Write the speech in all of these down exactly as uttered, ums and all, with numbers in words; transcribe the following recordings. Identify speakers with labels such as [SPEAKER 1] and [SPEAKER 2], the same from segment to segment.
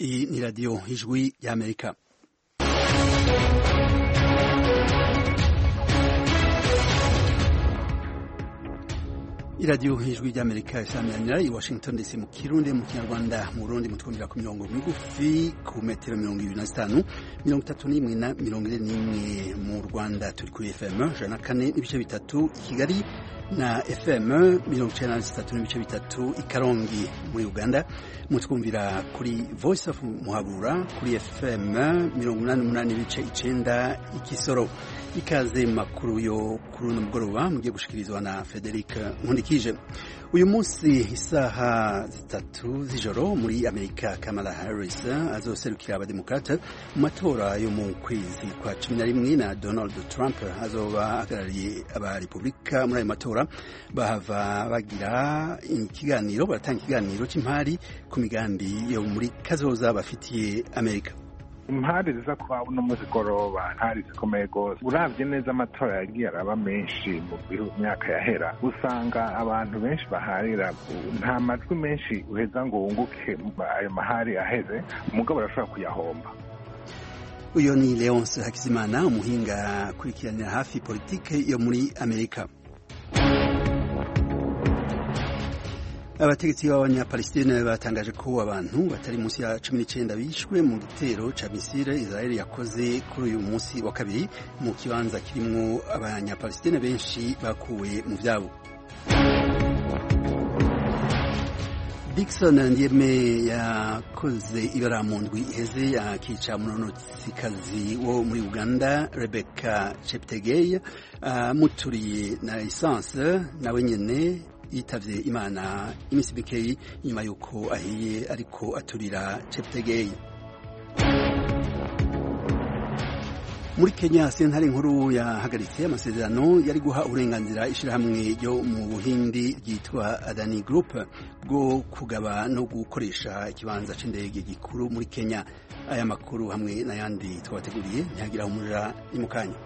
[SPEAKER 1] Iyi ni radiyo ijwi y'Amerika. iradiyo ijwi ry'Amerika isamiranyira i Washington D C mu Kirundi mu Kinyarwanda mu Burundi mutwumvira ku mirongo migufi ku metero mirongo ibiri na zitanu mirongo itatu n'imwe na mirongo ine n'imwe mu Rwanda turi kuri F M ijana na kane n'ibice bitatu i Kigali na F M mirongo icenda na zitatu n'ibice bitatu i Karongi muri Uganda mutwumvira kuri Voice of Muhabura kuri F M mirongo umunani n'umunani n'ibice icenda i Kisoro. Ikaze makuru yo kuri uno mugoroba mugiye gushikirizwa na Frederic Nkundikije. Uyu munsi isaha zitatu z'ijoro muri Amerika Kamala Harris azoserukira abademokrate mu matora yo mu kwezi kwa cumi na rimwe na Donald Trump azoba ahagarariye abarepublika muri ayo matora bahava bagira ikiganiro baratanga ikiganiro cy'impari ku migambi yo muri kazoza bafitiye Amerika.
[SPEAKER 2] Impari ziza kwa uno muzigoroba ntari zikomeye gose. Uravye neza amatora yagiye araba menshi mu myaka yahera, usanga abantu benshi baharira nta majwi menshi uheza ngo wunguke ayo mahari aheze, umugabo arashobora kuyahomba.
[SPEAKER 1] Uyo ni Leonce Hakizimana, umuhinga kurikiranira hafi politike yo muri Amerika. Abategetsi b'abanyapalestine batangaje ko abantu batari munsi ya cumi n'icenda bishwe mu gitero ca misile Israel yakoze kuri uyu munsi wa kabiri mu kibanza kirimwo abanyapalestine benshi bakuwe mu vyabo. Dickson Ndieme yakoze ibara mu ndwi iheze akica umunonotsikazi wo muri Uganda Rebecca Cheptegei amuturiye na lisansi nawe nyene yitavye Imana imisi mikeyi nyuma yuko ahiye ariko aturira Cheptegei. Muri Kenya sentare nkuru yahagaritse amasezerano yari guha uburenganzira ishirahamwe ryo mu Buhindi ryitwa Adani Group bwo kugaba no gukoresha ikibanza c'indege gikuru muri Kenya. Aya makuru hamwe n'ayandi twabateguriye ntihagira umurira ni mukanya.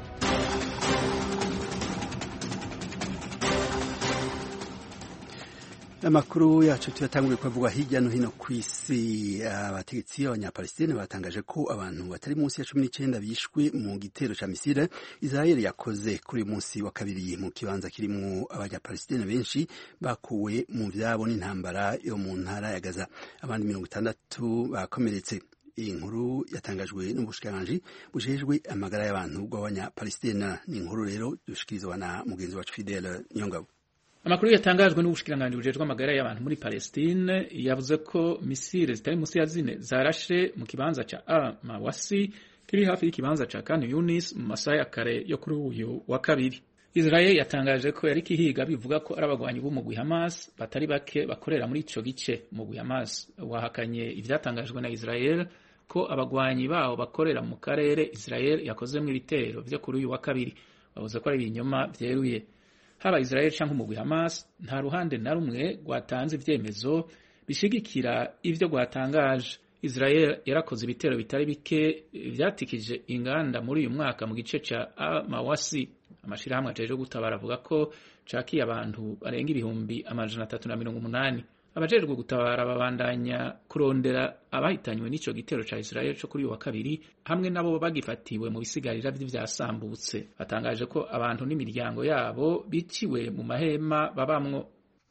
[SPEAKER 1] Amakuru yacu tuyatanguye kuvuga hirya no hino kw'isi. Abategetsi b'abanyapalestine batangaje ko abantu batari munsi ya cumi n'icenda bishwe mu gitero ca misile Israel yakoze kuri munsi wa kabiri mu kibanza kirimwo abanyapalestine benshi bakuwe mu vyabo n'intambara yo mu ntara ya Gaza. Abandi mirongo itandatu bakomeretse. Iyi nkuru yatangajwe n'ubushikiranganji bujejwe amagara y'abantu bw'abanyapalestine. Ni inkuru rero dushikirizwa na mugenzi wacu Fidel Nyongabo.
[SPEAKER 3] Amakuru yatangajwe n'ubushikiranganji bujejwe amagara y'abantu muri Palestine yavuze ko misile zitari munsi ya zine zarashe mu kibanza ca Al-Mawasi kiri hafi y'ikibanza ca Khan Yunis mu masaha ya kare yo kuri uyu wa kabiri. Israel yatangaje ko yari kihiga bivuga ko ari abagwanyi b'umugwi Hamas batari bake bakorera muri ico gice. Umugwi Hamas wahakanye ivyatangajwe na Israel ko abagwanyi bawo bakorera mu karere Israel yakozemwo ibitero vyo kuri uyu wa kabiri. Bavuze ko ari ibinyoma vyeruye. Haba Israel canke umugwi Hamas nta ruhande na rumwe rwatanze ivyemezo bishigikira ivyo rwatangaje. Israel yarakoze ibitero bitari bike vyatikije inganda muri uyu mwaka mu gice ca Al-Mawasi. Amashirahamwe ajeje gutabara avuga ko cakiye abantu barenga ibihumbi amajana atatu na mirongo umunani. Abajejwe gutabara babandanya kurondera abahitanywe n'ico gitero ca Israel co kuri uyu wa kabiri hamwe nabo bagifatiwe mu bisigarira vy'ivyasambutse. Batangaje ko abantu n'imiryango yabo biciwe mu mahema babamwo.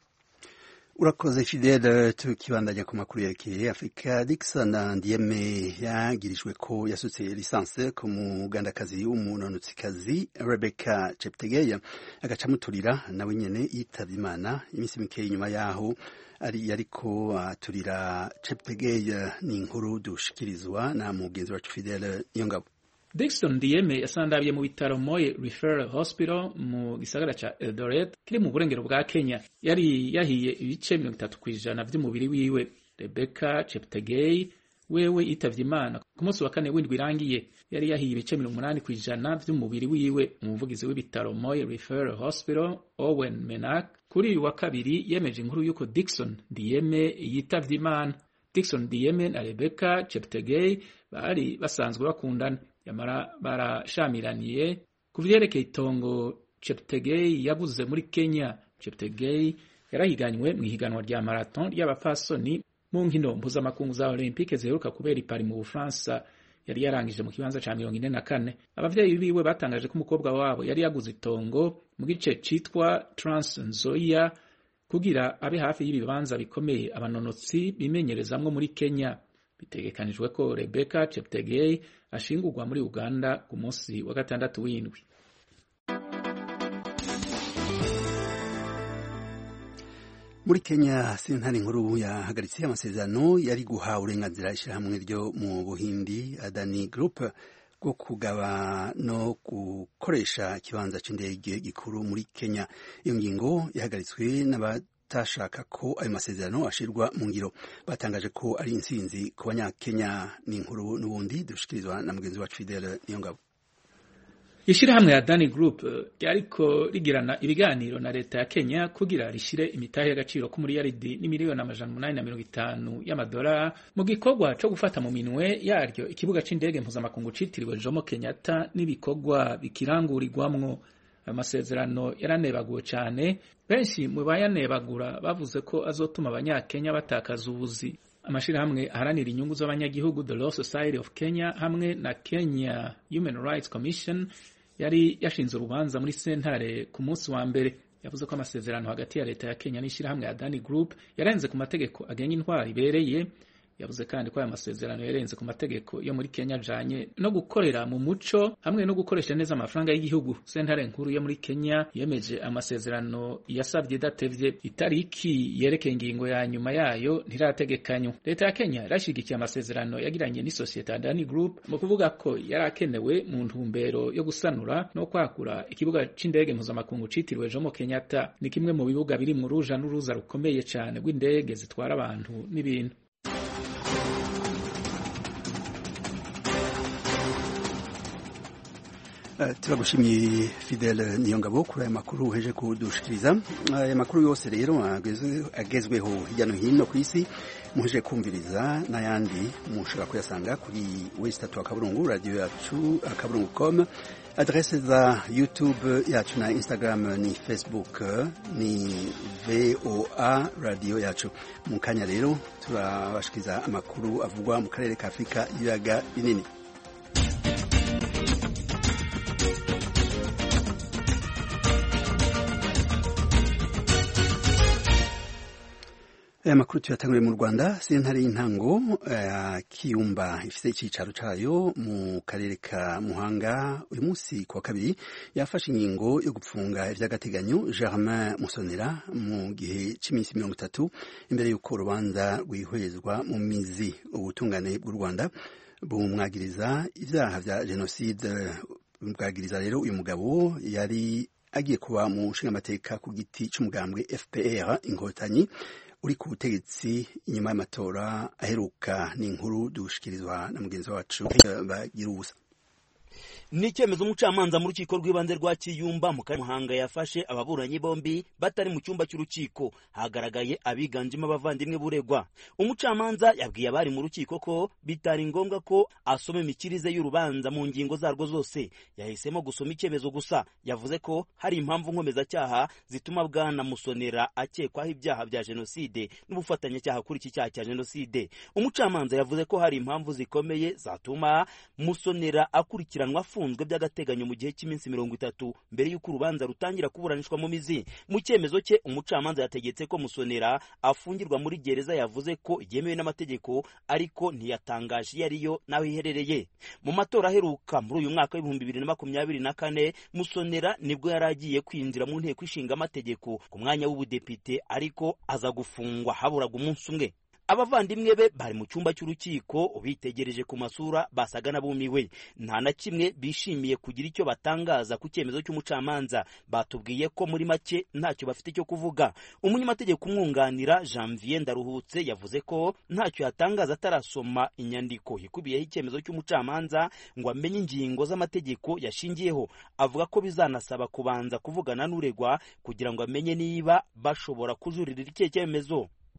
[SPEAKER 1] Urakoze Fidel. Tukibandanya ku makuru yerekeye Afrika. Dickson Ndieme yagirijwe ko yasutse lisansi ku mugandakazi w'umunonotsikazi Rebecca Cheptegei agaca amuturira nawe nyene yitavye Imana imisi mikeyi nyuma yaho ari yariko aturira Cheptegei. Ni inkuru dushikirizwa na mugenzi wacu Fidel Nyongabo.
[SPEAKER 3] Dickson Ndieme yasandabiye mu bitaro Moi Referral Hospital mu gisagara ca Eldoret kiri mu burengero bwa Kenya. Yari yahiye ibice mirongo itatu kw'ijana vy'umubiri wiwe. Rebecca Cheptegei wewe yitavye Imana ku munsi wa kane w'indwi irangiye. Yari yahiye ibice mirongo umunani kw'ijana vy'umubiri wiwe. Umuvugizi w'ibitaro Moi Referral Hospital Owen Menak kuri uyu wa kabiri yemeje inkuru yuko Dickson Ndieme yitavye Imana. Dickson Ndieme na Rebecca Cheptegei bari basanzwe bakundana. Yamara barashamiraniye ku vyerekeye itongo Cheptegei yaguze muri Kenya. Cheptegei yarahiganywe mu higanwa rya marathon ry'abapfasoni mu nkino mpuzamakungu za Olympique ziheruka kubera i Paris mu Bufaransa yari yarangije mu kibanza ca mirongo ine na kane. Abavyeyi biwe batangaje ko umukobwa wabo yari yaguze itongo mu gice citwa Trans-Nzoia kugira abe hafi y'ibibanza bikomeye abanonotsi bimenyerezamwo muri Kenya. Bitegekanijwe ko Rebecca Cheptegei ashingurwa muri Uganda ku munsi wa gatandatu w'indwi.
[SPEAKER 1] Muri Kenya sentare nkuru yahagaritse amasezerano yari guha uburenganzira ishirahamwe ryo mu Buhindi Adani Group bwo kugaba no gukoresha ikibanza c'indege gikuru muri Kenya. Iyo ngingo yahagaritswe n'abatashaka ko ayo masezerano ashirwa mu ngiro. Batangaje ko ari intsinzi ku banyakenya. Ni inkuru n'ubundi dushikirizwa na mugenzi wacu Fidele Niyongabo.
[SPEAKER 3] Ishirahamwe ya Adani Group yariko rigirana ibiganiro na leta ya Kenya kugira rishire imitahe y'agaciro ku miliyaridi n'imiliyoni amajana umunani na mirongo itanu y'amadolari mu gikorwa co gufata mu minwe yaryo ikibuga c'indege mpuzamakungu citiriwe Jomo Kenyatta n'ibikorwa bikirangurirwamwo. Amasezerano yaranebaguwe cane, benshi mu bayanebagura bavuze ko azotuma abanyakenya batakaza ubuzi. Amashirahamwe aharanira inyungu z'abanyagihugu The Law Society of Kenya hamwe na Kenya Human Rights Commission yari yashinze urubanza muri sentare ku munsi wa mbere. Yavuze ko amasezerano hagati ya leta ya Kenya n'ishirahamwe ya Adani Group yarenze ku mategeko agenga intwari ibereye. Yavuze kandi ko aya masezerano yarenze ku mategeko yo muri Kenya ajanye no gukorera mu muco hamwe no gukoresha neza amafaranga y'igihugu. Sentare nkuru yo muri Kenya yemeje amasezerano yasabye datevye itariki yerekeye ingingo ya nyuma yayo ntirategekanywa. Leta ya Kenya yarashigikiye amasezerano yagiranye n'isosiyete Adani Group mu kuvuga ko yarakenewe mu ntumbero yo gusanura no kwakura ikibuga c'indege mpuzamakungu citiriwe Jomo Kenyatta. Ni kimwe mu bibuga biri mu ruja n'uruza rukomeye cyane rw'indege zitwara abantu n'ibintu.
[SPEAKER 1] Uh, turagushimiye Fidele Niyongabo kuri aya makuru uheje kudushikiriza. Aya makuru yose rero agezweho hirya no hino ku isi muheje kumviriza n'ayandi mushobora kuyasanga kuri website ya Kaburungu radio yacu kaburungu dot com. Adresse za YouTube yacu na Instagram ni Facebook ni V O A radio yacu. Mu kanya rero turabashikiriza amakuru avugwa mu karere ka Afrika y'ibiyaga binini. Aya makuru tuyatanguriye mu Rwanda. Sentare y'intango ya uh, Kiyumba ifite icicaro cayo mu karere ka Muhanga uyu munsi kwa kabiri yafashe ingingo yo gupfunga ivy'agateganyo Germain Musonera mu gihe c'iminsi mirongo itatu imbere y'uko urubanza rwihwezwa mu mizi. Ubutungane bw'u Rwanda bumwagiriza ivyaha vya genocide. Bwagiriza rero uyu mugabo yari agiye kuba mu nshingamateka ku giti c'umugambwe F P R Inkotanyi uri ku butegetsi inyuma y'amatora aheruka. Ni inkuru dushikirizwa na mugenzi wacu bagira ubusa.
[SPEAKER 4] Ni icyemezo umucamanza mu rukiko rw'ibanze rwa Kiyumba mu Muhanga yafashe ababuranyi bombi batari mu cyumba cy'urukiko. Hagaragaye abiganjemo abavandimwe buregwa. Umucamanza yabwiye abari mu rukiko ko bitari ngombwa ko asoma imikirize y'urubanza mu ngingo zarwo zose. Yahisemo gusoma icyemezo gusa. Yavuze ko hari impamvu nkomeza cyaha zituma bwana Musonera akekwaho ibyaha bya genocide n'ubufatanyacyaha kuri iki cyaha cya genocide. Umucamanza yavuze ko hari impamvu zikomeye zatuma Musonera akurikiranwa afunzwe by'agateganyo mu gihe cy'iminsi mirongo itatu mbere y'uko urubanza rutangira kuburanishwa mu mizi. Mu cyemezo cye umucamanza yategetse ko Musonera afungirwa muri gereza yavuze ko yemewe n'amategeko, ariko ntiyatangaje iyo ariyo naho iherereye. Mu matora aheruka muri uyu mwaka w'ibihumbi bibiri na makumyabiri na kane Musonera nibwo yari agiye kwinjira mu nteko ishinga amategeko ku mwanya w'ubudepite, ariko aza gufungwa haburaga umunsi umwe. Abavandimwe be bari mu cyumba cy'urukiko bitegereje ku masura basaga nabumiwe. Nta na kimwe bishimiye kugira icyo batangaza ku cyemezo cy'umucamanza. Batubwiye ko muri make ntacyo bafite cyo kuvuga. Umunyamategeko umwunganira Janvier Ndaruhutse yavuze ko ntacyo yatangaza atarasoma inyandiko ikubiyeho icyemezo cy'umucamanza ngo amenye ingingo z'amategeko yashingiyeho. Avuga ko bizanasaba kubanza kuvugana n'uregwa kugira ngo amenye niba bashobora kujuririra icyo cyemezo.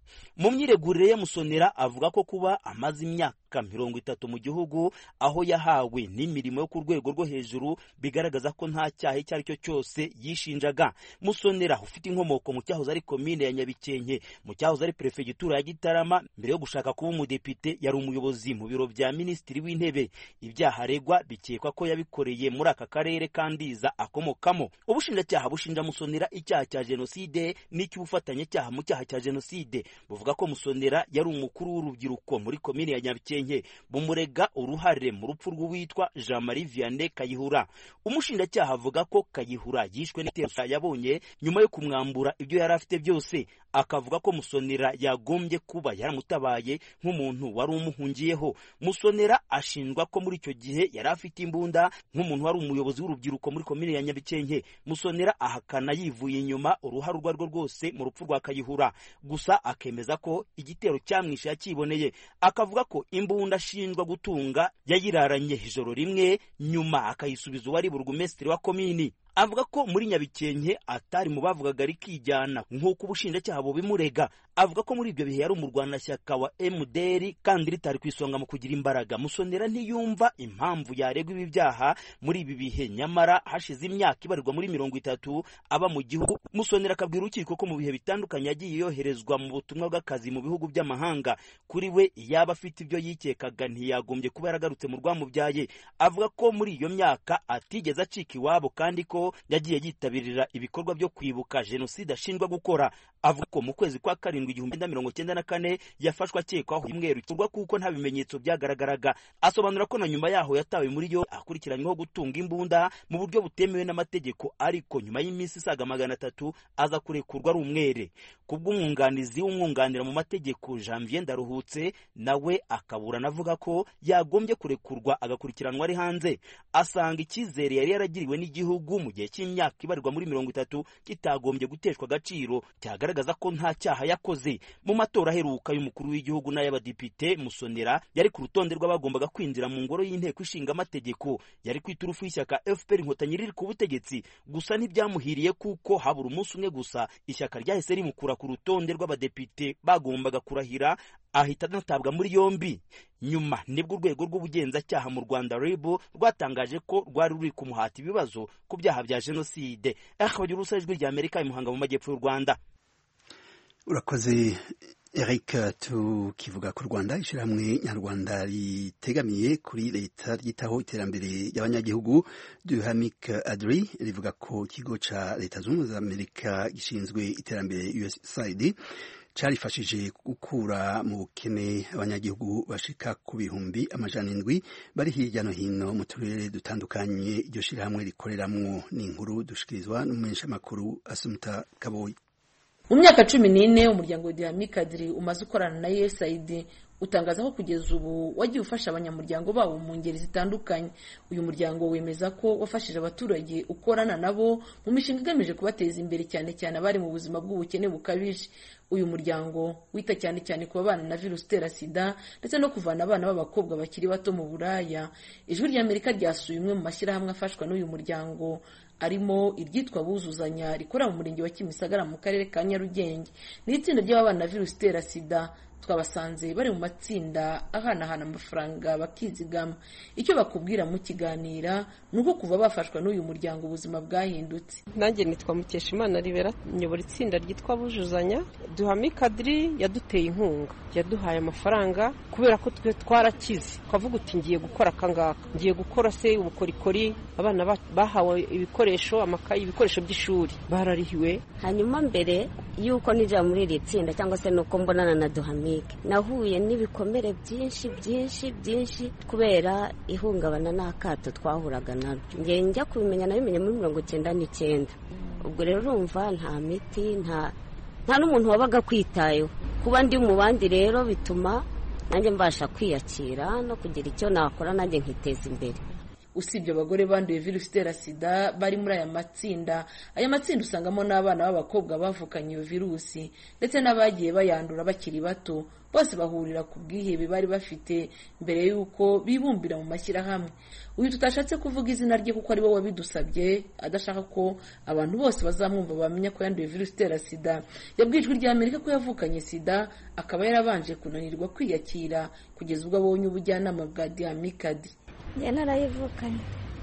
[SPEAKER 4] mu myiregurire ya Musonera avuga ko kuba amaze imyaka mirongo itatu mu gihugu aho yahawe n'imirimo yo ku rwego rwo hejuru bigaragaza ko nta cyaha icyo ari cyo cyose yishinjaga. Musonera ufite inkomoko mu cyahoze ari komine ya Nyabikenke, mu cyahoze ari prefegitura ya Gitarama, mbere yo gushaka kuba umudepite yari umuyobozi mu biro bya minisitiri w'intebe. Ibyaha aregwa bikekwa ko yabikoreye muri aka karere kandiza akomokamo. Ubushinjacyaha bushinja Musonera icyaha cya jenoside n'icy'ubufatanyacyaha mu cyaha cya jenoside. Buvuga ko Musonera yari umukuru w'urubyiruko muri komine ya Nyabikenke, bumurega uruhare mu rupfu rw'uwitwa Jean Marie Vianney Kayihura. Umushinjacyaha avuga ko Kayihura yishwe n'itero yabonye nyuma yo kumwambura ibyo yari afite byose. Akavuga ko Musonera yagombye kuba yaramutabaye nk'umuntu wari umuhungiyeho. Musonera ashinjwa ko muri icyo gihe yari afite imbunda nk'umuntu wari umuyobozi w'urubyiruko muri komine ya Nyabikenke. Musonera ahakana yivuye inyuma uruhare urwo rwo rwose mu rupfu rwa Kayihura, gusa akemeza ko igitero cyamwishe yakiboneye. Akavuga ko imbunda ashinjwa gutunga yayiraranye ijoro rimwe, nyuma akayisubiza uwari burugumesitiri wa komini. Avuga ko muri Nyabikenke atari mu bavugaga rikijyana nk'uko ubushinjacyaha bubimurega. Avuga ko muri ibyo bihe yari umurwanashyaka wa M D R kandi ritari kwisonga mu kugira imbaraga. Musonera ntiyumva impamvu yaregwa ibi byaha muri ibi bihe, nyamara hashize imyaka ibarirwa muri mirongo itatu aba mu gihugu. Musonera akabwira urukiko ko mu bihe bitandukanye yagiye yoherezwa mu butumwa bw'akazi mu bihugu by'amahanga. Kuri we yaba afite ibyo yikekaga ntiyagombye kuba yaragarutse mu rwamubyaye. Avuga ko muri iyo myaka atigeze acika iwabo kandi ko yagiye yitabirira ibikorwa byo kwibuka jenoside ashinjwa gukora. Avuga ko mu kwezi kwa karindwi igihumbi na mirongo cyenda na kane yafashwe akekwaho imweru cyurwa kuko nta bimenyetso byagaragaraga. Asobanura ko na nyuma yaho yatawe muri yo akurikiranyweho gutunga imbunda mu buryo butemewe n'amategeko, ariko nyuma y'iminsi isaga magana atatu aza kurekurwa ari umwere. Kubw'umwunganizi w'umwunganira mu mategeko Janvier Ndaruhutse, nawe akaburana avuga ko yagombye kurekurwa agakurikiranwa ari hanze. Asanga icyizere yari yaragiriwe n'igihugu mu gihe cy'imyaka ibarirwa muri mirongo itatu kitagombye guteshwa agaciro, cyagaragaza ko nta cyaha yakoze. Mu matora aheruka y'umukuru w'igihugu n'ay'abadepite, Musonera yari ku rutonde rw'abagombaga kwinjira mu ngoro y'inteko ishinga amategeko. Yari ku iturufu y'ishyaka F P R Inkotanyi riri ku butegetsi, gusa ntibyamuhiriye kuko habura umunsi umwe gusa ishyaka ryahise rimukura ku rutonde rw'abadepite bagombaga kurahira, ahita anatabwa muri yombi. Nyuma nibwo urwego rw'ubugenzacyaha mu Rwanda R I B rwatangaje ko rwari ruri kumuhata ibibazo ku byaha bya jenoside. Akabagira urusa ijwi rya Amerika imuhanga mu majyepfo y'u Rwanda.
[SPEAKER 1] Urakoze Eric. Tukivuga ku Rwanda, ishyirahamwe nyarwanda ritegamiye kuri leta ryitaho iterambere y'abanyagihugu Duhamik Adri rivuga ko ikigo ca leta zunze ubumwe za Amerika gishinzwe iterambere U S A I D carifashije gukura mu bukene abanyagihugu bashika ku bihumbi amajana indwi bari hirya no hino mu turere dutandukanye iryo shirahamwe rikoreramwo. Ni inkuru dushikirizwa n'umumenyeshamakuru Asumta Kaboyi.
[SPEAKER 5] Mu myaka cumi n'ine umuryango wa Duhamik Adri umaze ukorana na U S A I D utangaza ko kugeza ubu wagiye ufasha abanyamuryango babo mu ngeri zitandukanye. Uyu muryango wemeza ko wafashije abaturage ukorana nabo mu mishinga igamije kubateza imbere, cyane cyane abari mu buzima bw'ubukene bukabije. Uyu muryango wita cyane cyane ku babana na virusi itera sida ndetse no kuvana abana b'abakobwa bakiri bato mu buraya. Ijwi rya Amerika ryasuye umwe mu mashyirahamwe afashwa n'uyu muryango, arimo iryitwa Buzuzanya rikora mu murenge wa Kimisagara mu karere ka Nyarugenge. Ni itsinda ry'abana na virusi itera sida. Twabasanze bari mu matsinda ahanahana amafaranga bakizigama. Icyo bakubwira mu kiganira nuko kuva bafashwa n'uyu muryango ubuzima bwahindutse.
[SPEAKER 6] Nanjye nitwa Mukeshimana Ribera, nyobora itsinda ryitwa Bujuzanya. Duhamik Adri yaduteye inkunga, yaduhaye amafaranga kubera ko twe twarakize. Twavuga uti ngiye gukora kangaka, ngiye gukora se ubukorikori, abana bahawe ibikoresho, amakayi, ibikoresho by'ishuri bararihiwe.
[SPEAKER 7] Hanyuma mbere yuko nija muri iri tsinda cyangwa se nuko mbonana na Duhamik, nahuye n'ibikomere byinshi byinshi byinshi kubera ihungabana n'akato twahuraga naryo. Ngiye njya kubimenya nabimenye muri mirongo icyenda n'icyenda. Ubwo rero urumva nta miti, nta nta n'umuntu wabaga kwitayeho. Kuba ndi mu bandi rero bituma nanjye mbasha kwiyakira no kugira icyo nakora nanjye nkiteza imbere.
[SPEAKER 5] usibye abagore banduye virusi itera sida bari muri aya matsinda aya matsinda usangamo n'abana b'abakobwa bavukanye iyo virusi ndetse n'abagiye bayandura bakiri bato bose bahurira ku bwihebe bari bafite mbere y'uko bibumbira mu mashyirahamwe. Uyu tutashatse kuvuga izina rye kuko ari we wabidusabye adashaka ko abantu bose bazamwumva bamenya ko yanduye virusi itera sida yabwiye Ijwi ry'Amerika ko yavukanye sida akaba yarabanje kunanirwa kwiyakira kugeza ubwo abonye ubujyanama bwa Diamikadi.
[SPEAKER 8] Njye narayivukanye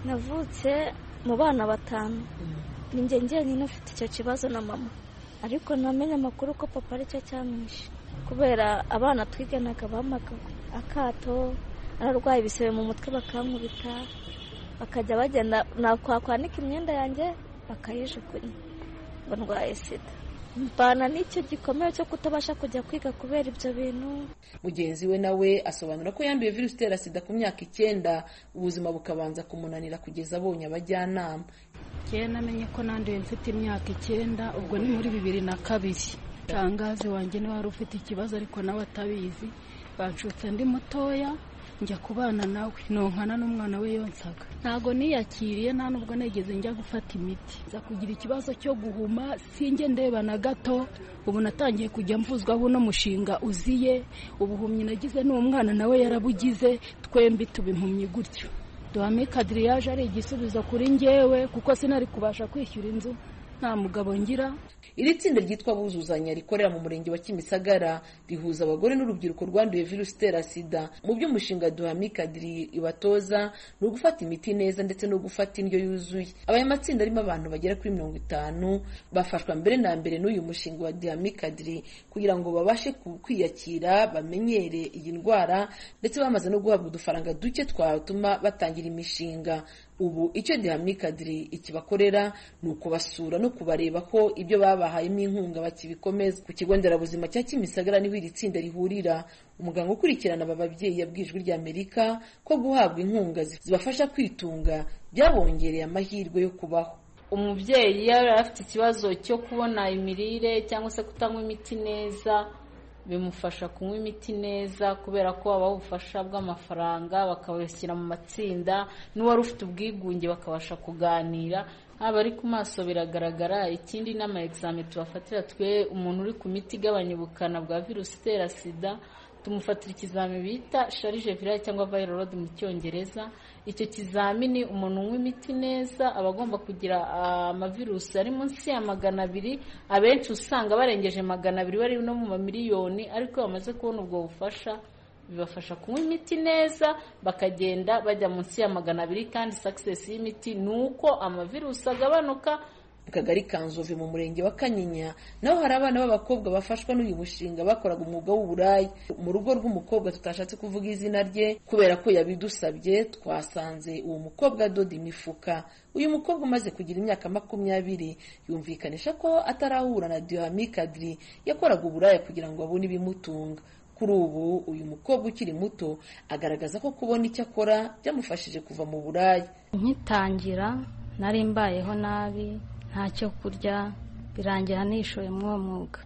[SPEAKER 8] navutse mu bana batanu ni njye njyenyine ufite icyo kibazo na mama ariko namenye amakuru ko papa aricyo cyamwishe kubera abana twiganaga bamaga akato ararwaye ibisebe mu mutwe bakankubita bakajya bagenda nakwanika imyenda yanjye bakayijugunya ngo ndwaye sida mbana n'icyo gikomeye cyo kutabasha kujya kwiga kubera ibyo bintu.
[SPEAKER 5] Mugenzi we nawe asobanura ko yanduye virusi itera sida ku myaka icyenda ubuzima bukabanza kumunanira kugeza abonye abajyanama.
[SPEAKER 9] Njye namenye ko nanduye mfite imyaka icyenda ubwo ni muri bibiri na kabiri. Shangazi wanjye niwe wari ufite ikibazo ariko nawe atabizi banshutse ndi mutoya njya kubana nawe nonkana n'umwana we yonsaga ntago niyakiriye nta nubwo negeze njya gufata imiti za kugira ikibazo cyo guhuma singe ndeba na gato ubu natangiye kujya mvuzwa buno mushinga uziye ubuhumyi nagize n'umwana nawe yarabugize twembi tubimpumye gutyo. Diamikadi yaje ari igisubizo kuri njyewe kuko sinari kubasha kwishyura inzu nta mugabo ngira.
[SPEAKER 5] Iri tsinda ryitwa Buzuzanya rikorera mu murenge wa Kimisagara rihuza abagore n'urubyiruko rwanduye virusi itera sida. Mu by'umushinga Diamikadi ibatoza ni ugufata imiti neza ndetse no gufata indyo yuzuye. Aba matsinda arimo abantu bagera kuri mirongo itanu bafashwa mbere na mbere n'uyu mushinga wa Diamikadi kugira ngo babashe kwiyakira bamenyere iyi ndwara ndetse bamaze no guhabwa udufaranga duke twatuma batangira imishinga. Ubu icyo Diamikadi ikibakorera ni ukubasura no kubareba ko ibyo babahayemo inkunga bakibikomeza. Ku kigo nderabuzima cya Kimisagara niho iri tsinda rihurira. Umuganga ukurikirana aba babyeyi yabwiye Ijwi ry'Amerika ko guhabwa inkunga zibafasha kwitunga byabongereye amahirwe yo kubaho.
[SPEAKER 10] Umubyeyi yari afite ikibazo cyo kubona imirire cyangwa se kutanywa imiti neza bimufasha kunywa imiti neza kubera ko abaho ubufasha bw'amafaranga bakabashyira mu matsinda n'uwari ufite ubwigunge bakabasha kuganira haba ari ku maso biragaragara. Ikindi n'ama examen tubafatira twe umuntu uri ku miti igabanya ubukana bwa virusi itera sida tumufatira ikizami bita charge virale cyangwa viral load mu cyongereza. Icyo kizamini umuntu unywa imiti neza abagomba kugira amavirusi ari munsi ya magana abiri abenshi usanga barengeje magana abiri bari no mu mamiliyoni ariko bamaze kubona ubwo bufasha bibafasha kunywa imiti neza bakagenda bajya munsi ya magana abiri kandi success y'imiti nuko amavirusi agabanuka.
[SPEAKER 5] Mu kagari ka Nzove mu murenge wa Kanyinya naho hari abana b'abakobwa bafashwa n'uyu mushinga bakoraga umwuga w'uburayi. Mu rugo rw'umukobwa tutashatse kuvuga izina rye kubera ko yabidusabye twasanze uwo mukobwa adoda imifuka. Uyu mukobwa umaze kugira imyaka makumyabiri yumvikanisha ko atarahura na Diamikadi yakoraga uburayi kugira ngo abone ibimutunga. Kuri ubu uyu mukobwa ukiri muto agaragaza ko kubona icyo akora byamufashije kuva mu burayi.
[SPEAKER 8] Nkitangira nari mbayeho nabi ntacyo kurya birangira nishoye mu mwuga.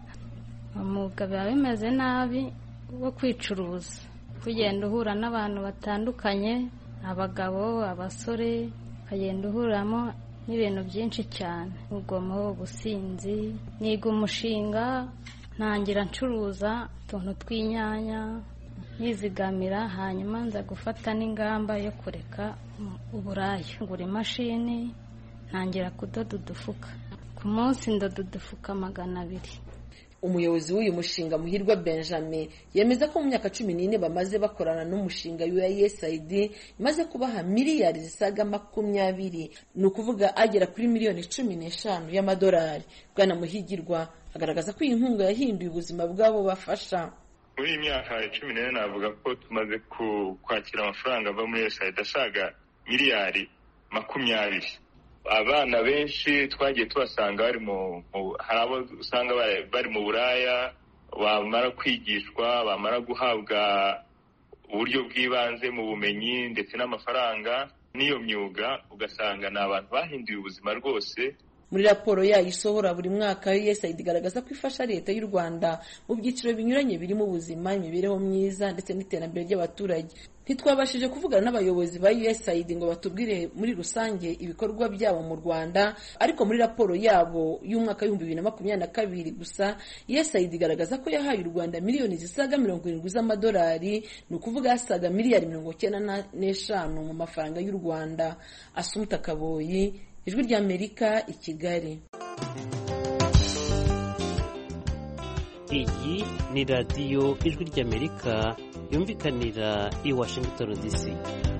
[SPEAKER 8] Umwuga biba bimeze nabi wo kwicuruza kugenda uhura n'abantu batandukanye abagabo abasore ukagenda uhuramo n'ibintu byinshi cyane ugomo ubusinzi. Niga umushinga ntangira ncuruza utuntu tw'inyanya nizigamira hanyuma nza gufata n'ingamba yo kureka uburayi ngura imashini ntangira kudoda udufuka ku munsi ndoda udufuka magana abiri.
[SPEAKER 5] Umuyobozi w'uyu mushinga Muhirwa Benjamin yemeza ko mu myaka cumi n'ine bamaze bakorana n'umushinga U S A I D imaze kubaha miliyari zisaga makumyabiri ni ukuvuga agera kuri miliyoni cumi n'eshanu y'amadolari. Bwana Muhigirwa agaragaza ko iyi nkunga yahinduye ubuzima bwabo bafasha.
[SPEAKER 11] Muri iyi myaka cumi n'ine navuga ko tumaze kwakira amafaranga ava muri U S A I D asaga miliyari makumyabiri. Abana benshi twagiye tubasanga bari mu hari abo usanga bari mu buraya bamara kwigishwa bamara guhabwa uburyo bw'ibanze mu bumenyi ndetse n'amafaranga n'iyo myuga ugasanga ni abantu bahinduye ubuzima rwose.
[SPEAKER 5] muri raporo yayo isohora buri mwaka U S A I D igaragaza ko ifasha leta y'u Rwanda mu byiciro binyuranye birimo ubuzima, imibereho myiza ndetse n'iterambere ry'abaturage. Ntitwabashije kuvugana n'abayobozi ba U S A I D ngo batubwire muri rusange ibikorwa byabo mu Rwanda, ariko muri raporo yabo y'umwaka w'ibihumbi bibiri na makumyabiri na kabiri gusa U S A I D igaragaza ko yahaye u Rwanda miliyoni zisaga mirongo irindwi z'amadolari, ni ukuvuga yasaga miliyari mirongo icyenda n'eshanu mu mafaranga y'u Rwanda. Asumta Kaboyi, Ijwi ry'Amerika, i Kigali.
[SPEAKER 12] Iyi ni radiyo Ijwi ry'Amerika yumvikanira i Washington D C.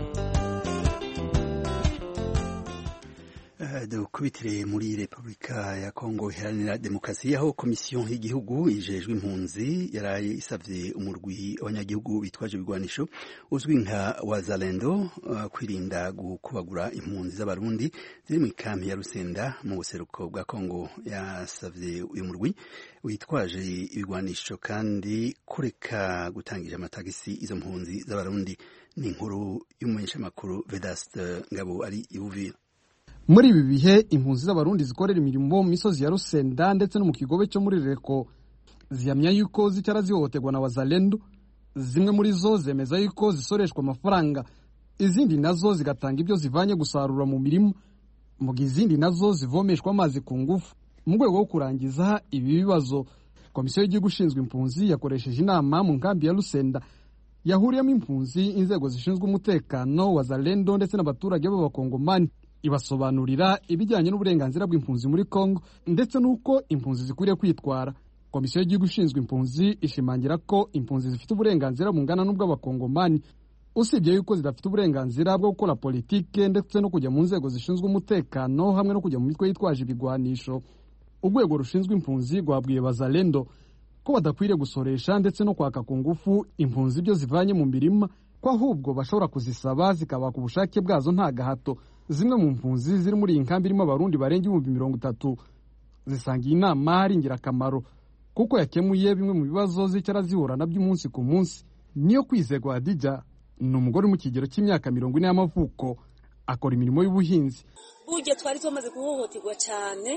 [SPEAKER 1] Dukubitire muri Repubulika ya Kongo Iharanira Demokarasi, aho komisiyo y'igihugu ijejwe impunzi yaraye isavye umurwi abanyagihugu bitwaje ibigwanisho uzwi nka Wazalendo uh, kwirinda gukubagura impunzi z'abarundi ziri mu kampi ya Rusenda mu buseruko bwa Kongo. Yasavye uyu murwi witwaje ibigwanisho kandi kureka gutangisha amatagisi izo mpunzi z'abarundi. Ni inkuru y'umumenyeshamakuru Vedaste Ngabo ari i Uvira.
[SPEAKER 13] Muri ibi bihe impunzi z'abarundi zikorera imirimo mu misozi ya Rusenda ndetse no mu kigobe cyo muri Reko zihamya yuko zicara zihohoterwa na Wazalendo. Zimwe muri zo zemeza yuko zisoreshwa amafaranga, izindi nazo zigatanga ibyo zivanye gusarura mu mirimo, mu gihe izindi nazo zivomeshwa amazi ku ngufu. Mu rwego rwo kurangiza ibi bibazo, komisiyo y'igihugu ishinzwe impunzi yakoresheje inama mu nkambi ya Rusenda yahuriyemo impunzi, inzego zishinzwe umutekano, Wazalendo ndetse n'abaturage b'abakongomani, ibasobanurira ibijyanye n'uburenganzira bw'impunzi muri Kongo ndetse n'uko impunzi zikwiriye kwitwara. Komisiyo y'igihugu ishinzwe impunzi ishimangira ko impunzi zifite uburenganzira bungana n'ubw'abakongomani, usibye yuko zidafite uburenganzira bwo gukora politike ndetse no kujya mu nzego zishinzwe umutekano hamwe no kujya mu mitwe yitwaje ibigwanisho. Urwego rushinzwe impunzi rwabwiye Wazalendo ko badakwiriye gusoresha ndetse no kwaka ku ngufu impunzi ibyo zivanye mu mirima, ko ahubwo bashobora kuzisaba zikabaka ubushake bwazo nta gahato. Zimwe mu mpunzi ziri muri iyi nkambi irimo abarundi barenga ibihumbi mirongo itatu zisanga iyi nama ari ingirakamaro kuko yakemuye bimwe mu bibazo zicara zihura nabyo umunsi ku munsi. Niyo Kwizerwa Adija ni umugore mu kigero cy'imyaka mirongo ine y'amavuko, akora imirimo y'ubuhinzi.
[SPEAKER 14] Burya twari tumaze guhohoterwa cyane,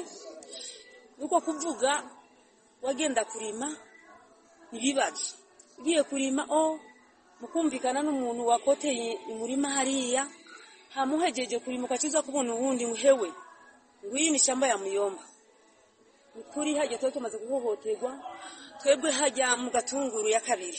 [SPEAKER 14] nuko kuvuga wagenda kurima ibibazo, ugiye kurima o mukumvikana n'umuntu wakoteye umurima hariya, hamuhejeje kurimuka kiza kubona ubundi muhewe ngwiyi ni shamba ya muyomba. Ukuri haje twe tumaze guhohoterwa, twebwe hajya mu gatunguru ya kabiri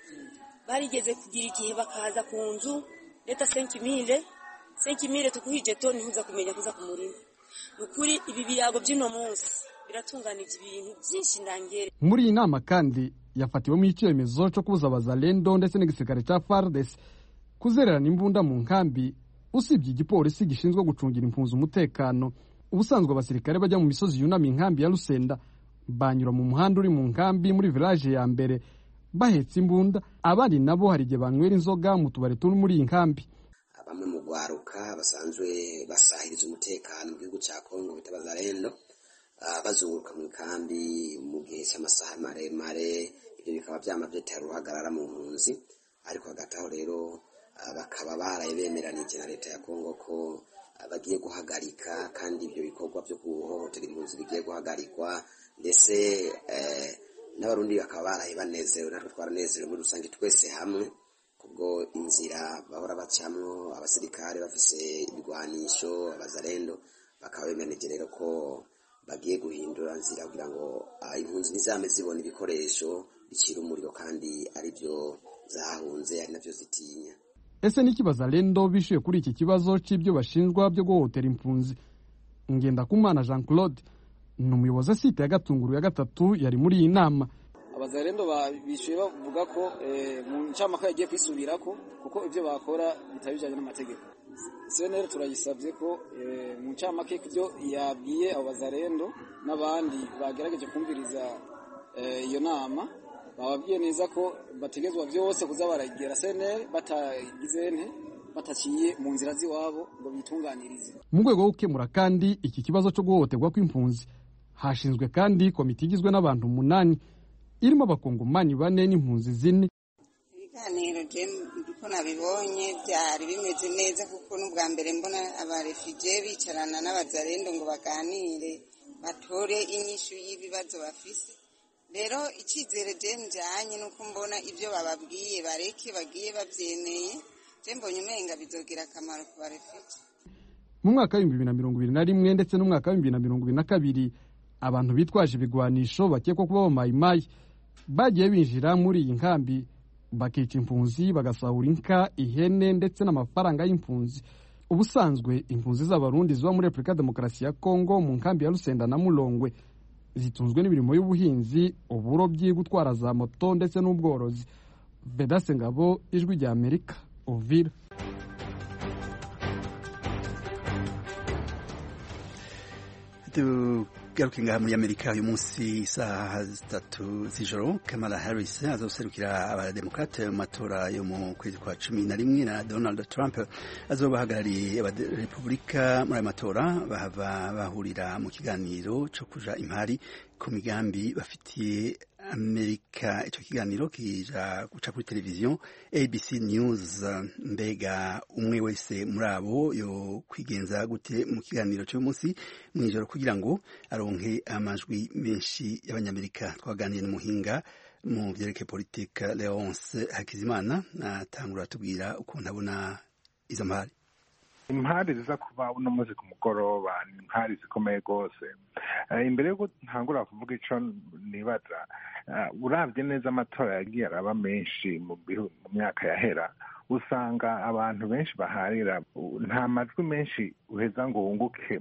[SPEAKER 14] barigeze kugira igihe bakaza ku nzu leta cinq mille cinq mille tukuhije to ntuza kumenya kuza ku murima. Ukuri ibi biyago by'ino munsi biratunganije ibintu byinshi ndangere.
[SPEAKER 13] Muri iyi nama kandi yafatiwemo icyemezo cyo kubuza Wazalendo ndetse n'igisirikare cya F A R D C kuzererana imbunda mu nkambi, usibye igipolisi gishinzwe gucungira impunzi umutekano. Ubusanzwe abasirikare bajya mu misozi yunama inkambi ya Rusenda banyura mu muhanda uri mu nkambi muri village ya mbere bahetse imbunda, abandi nabo hari igihe banywera inzoga mu tubare turi muri iyi nkambi.
[SPEAKER 15] Bamwe mu gwaruka basanzwe basahiriza umutekano mu gihugu cya Kongo bita Wazalendo bazunguruka mu nkambi mu gihe cy'amasaha maremare, ibyo bikaba byama byatera uruhagarara mu mpunzi. Ariko hagati aho rero bakaba baraye bemeranije na leta ya Kongo ko bagiye guhagarika kandi ibyo bikorwa byo guhohotera impunzi bigiye guhagarikwa, ndetse eh, n'abarundi bakaba baraye banezerewe, natwe twaranezerewe muri rusange twese hamwe kubwo inzira bahora bacamwo abasirikare bafise ibigwanisho. Abazalendo bakaba bemeranije rero ko bagiye guhindura nzira kugira ngo impunzi nizame zibona ibikoresho bicira umuriro kandi ari byo zahunze ari navyo zitinya.
[SPEAKER 13] Ese niki Wazalendo bishuye kuri iki kibazo cy'ibyo bashinjwa byo guhohotera impunzi? Ngendakumana Jean Claude ni umuyobozi site ya Gatunguru ya gatatu yari muri iyi nama.
[SPEAKER 16] Abazalendo bishuye bavuga ko mu ncamaka yagiye kwisubirako kuko ibyo bakora bitabijanye n'amategeko. Senere turayisabye ko mu ncamake ibyo yabwiye Abazalendo n'abandi bagerageje kumviriza iyo nama, bababwiye neza ko bategezwa byose kuza baragera senere batagize nte bataciye mu nzira ziwabo ngo bitunganirize.
[SPEAKER 13] Mu rwego rwo gukemura kandi iki kibazo cyo guhohoterwa kw'impunzi, hashinzwe kandi komite igizwe n'abantu umunani irimo abakongomani bane n'impunzi zine.
[SPEAKER 17] Ibiganiro je ko nabibonye byari bimeze neza kuko n'ubwa mbere mbona abarefugee bicarana n'abazarendo ngo baganire batore inyishu y'ibibazo bafise. Rero icyizere je njanye nuko mbona ibyo bababwiye bareke bagiye bavyemeye, je mbonye umenga bizogira akamaro ku barefugee.
[SPEAKER 13] Mu mwaka w'ibihumbi bibiri na mirongo ibiri na rimwe ndetse n'umwaka w'ibihumbi bibiri na mirongo ibiri na kabiri abantu bitwaje ibigwanisho bakekwa kuba abamayimayi bagiye binjira muri iyi nkambi bakica impunzi bagasahura inka, ihene ndetse n'amafaranga y'impunzi. Ubusanzwe impunzi z'abarundi ziba muri Repubulika Demokarasi ya Kongo mu nkambi ya Rusenda na Mulongwe zitunzwe n'imirimo y'ubuhinzi, uburobyi, gutwara za moto ndetse n'ubworozi. Vedaste Ngabo, Ijwi rya Amerika, Uvira.
[SPEAKER 1] Tugaruke ngaha muri Amerika uyu munsi isaha zitatu z'ijoro Kamala Harris azoserukira abademokrate mu matora yo mu kwezi kwa cumi na rimwe na Donald Trump azoba ahagarariye abarepublika muri ayo matora bahava bahurira mu kiganiro cyo kuja impari ku migambi bafitiye Amerika. Icyo kiganiro kija guca kuri televiziyo A B C News. Mbega umwe wese muri abo yo kwigenza gute mu kiganiro cyo munsi mwijoro kugira ngo aronke amajwi menshi y'abanyamerika? Twaganiye n'umuhinga mu byerekeye politique Leonce Hakizimana atangura tubwira ukuntu abona izo mpari.
[SPEAKER 2] Impari ziza kuba uno munsi ku mugoroba ni impari zikomeye rwose. Imbere yuko ntangura kuvuga ico nibaza, uravye neza amatora yagiye araba menshi mu myaka yahera, usanga abantu benshi baharira nta majwi menshi uheza ngo wunguke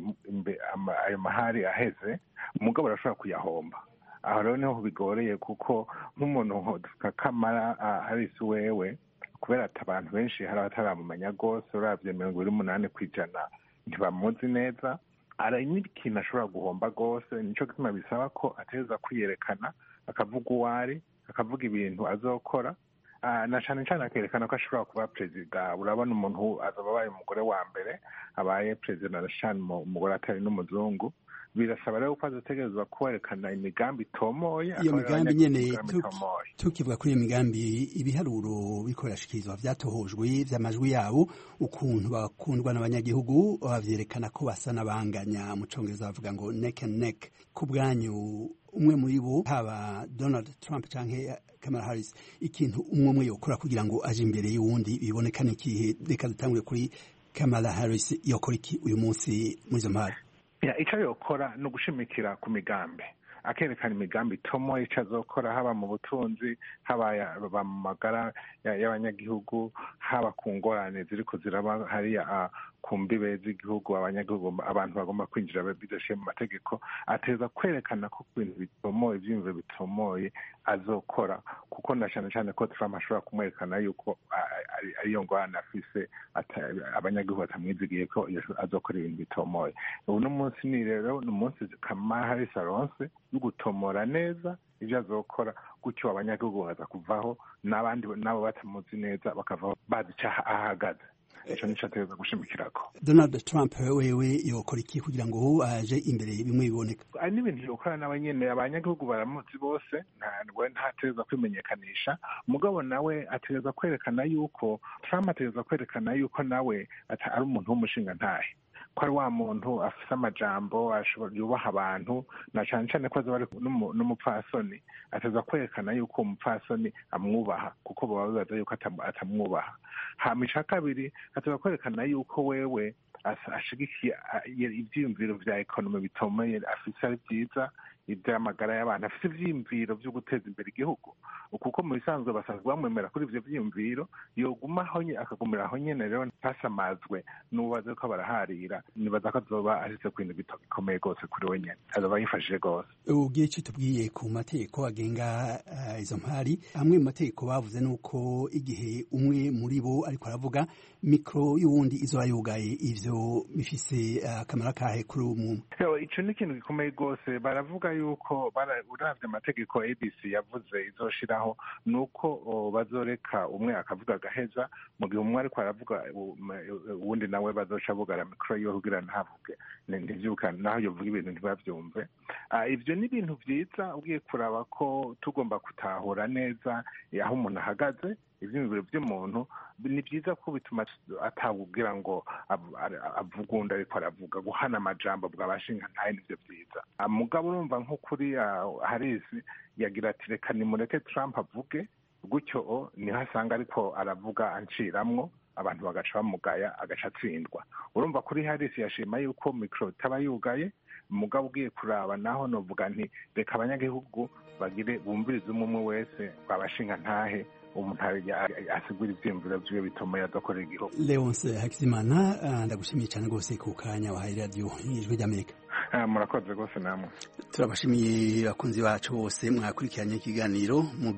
[SPEAKER 2] ayo mahari aheze, umugabo arashobora kuyahomba. Aho rero niho bigoreye kuko nk'umuntu nka Kamala Harris wewe kubera ati abantu benshi hari abataramumenya rwose, uravye mirongo ibiri n'umunani kw'ijana ntibamuzi neza, ari n'ikintu ashobora guhomba rwose. Nico gituma bisaba ko ateza kwiyerekana, akavuga uwari, akavuga ibintu azokora, na cane cane akerekana ko ashobora kuba perezida. Urabona umuntu azoba abaye umugore wa mbere abaye perezida, na cane umugore atari n'umuzungu. Birasaba rero ko azotegerezwa kwerekana imigambi itomoye.
[SPEAKER 1] Iyo migambi nyene tukivuga kuri iyo migambi, ibiharuro biko birashikirizwa vyatohojwe vy'amajwi yabo, ukuntu bakundwa n'abanyagihugu, bavyerekana ko basa n'abanganya. Mu Congereza bavuga ngo neck and neck. Ku bwanyu umwe muri bo, haba Donald Trump canke Kamala Harris, ikintu umwe umwe yokora kugira ngo aje imbere y'uwundi bibonekane ikihe? Reka dutangure kuri Kamala Harris. Yokora iki uyu munsi muri izo mpari?
[SPEAKER 2] Ya ico yokora no gushimikira ku migambi, akerekana imigambi itomo ico azokora, haba mu butunzi, haba mu magara y'abanyagihugu, haba ku ngorane ziriko ziraba hariya ku mbibe z'igihugu. Abanyagihugu abantu bagomba kwinjira bidashiye mu mategeko, ateza kwerekana ko ibintu bitomoye, ivyiyumviro bitomoye azokora, kuko na cane cane ko Trump ashobora kumwerekana yuko ariyo ngorane afise, abanyagihugu batamwizigiye ko azokora ibintu bitomoye. Uno munsi ni rero ni umunsi Kamala Harris aronse yo gutomora neza ivyo azokora, gutyo abanyagihugu baza kuvaho, n'abandi nabo batamuzi neza bakavaho bazi ico ahagaze. Ico nico ategerezwa gushimikirako.
[SPEAKER 1] Donald Trump wewe yokora iki kugira ngo aje imbere bimwe biboneka?
[SPEAKER 2] Ari n'ibintu yokora nawe nyene, abanyagihugu baramuzi bose, ntategerezwa kwimenyekanisha. Mugabo nawe ategerezwa kwerekana yuko Trump ategerezwa kwerekana yuko nawe ari umuntu w'umushinga ntahe, ko ari wa muntu afise amajambo, yubaha abantu, na cane cane ko azoba ari n'umupfasoni. Ateza kwerekana yuko umupfasoni amwubaha, kuko baba bibaza yuko atamwubaha. Hama ica kabiri, ateza kwerekana yuko wewe ashigikiye ivyiyumviro vya ekonomi bitomeye afise ari vyiza, ivy'amagara y'abantu, afise ivyiyumviro vyo guteza imbere igihugu, kuko mu bisanzwe basanzwe bamwemera kuri ivyo vyiyumviro. Yogumaho akagumira aho nyene rero ntasamazwe n'ubaze ko baraharira. Nibaza ko azoba ashitse ku bintu bikomeye rwose kuri we nyene, azoba yifashije rwose.
[SPEAKER 1] Ubwiye ico tubwiye ku mategeko agenga izo mpari, amwe mu mategeko bavuze nuko igihe umwe muri bo ariko aravuga, mikro y'uwundi izoba yugaye. Ivyo bifise akamaro kahe kuri umuntu?
[SPEAKER 2] Ico ni ikintu gikomeye rwose. Baravuga yuko uravye amategeko A B C yavuze izoshiraho nuko bazoreka umwe akavuga agaheza, mu gihe umwe ariko aravuga uwundi nawe bazoca bugara mikro yiwe kugira ntavuge, ntivyukane naho yovuga ibintu ntibavyumve. Ivyo ni ibintu vyiza ugiye kuraba ko tugomba gutahura neza aho umuntu ahagaze, ivyiyumviro vy'umuntu ni vyiza ko bituma atawugira ngo avugunda ariko aravuga guhana amajambo bw'abashinga ntaye nivyo vyiza. Mugabo urumva nko kuri Harris yagira ati reka nimureke Trump avuge, gutyo niho asanga ariko aravuga anciramwo abantu bagaca bamugaya agaca atsindwa. Urumva kuri Harris yashima yuko mikro itaba yugaye, mugabo ugiye kuraba naho novuga nti reka abanyagihugu bagire bumvirize umwe wese babashinga ntahe umuntu asigura ivyiyumviro vyiwe bituma yadakorera igihugu.
[SPEAKER 1] Leonce Hakizimana, ndagushimiye cyane rwose ku kanya wahaye radio Ijwi ry'Amerika.
[SPEAKER 2] Murakoze rwose namwe.
[SPEAKER 1] Turabashimiye bakunzi bacu bose mwakurikiranye ikiganiro.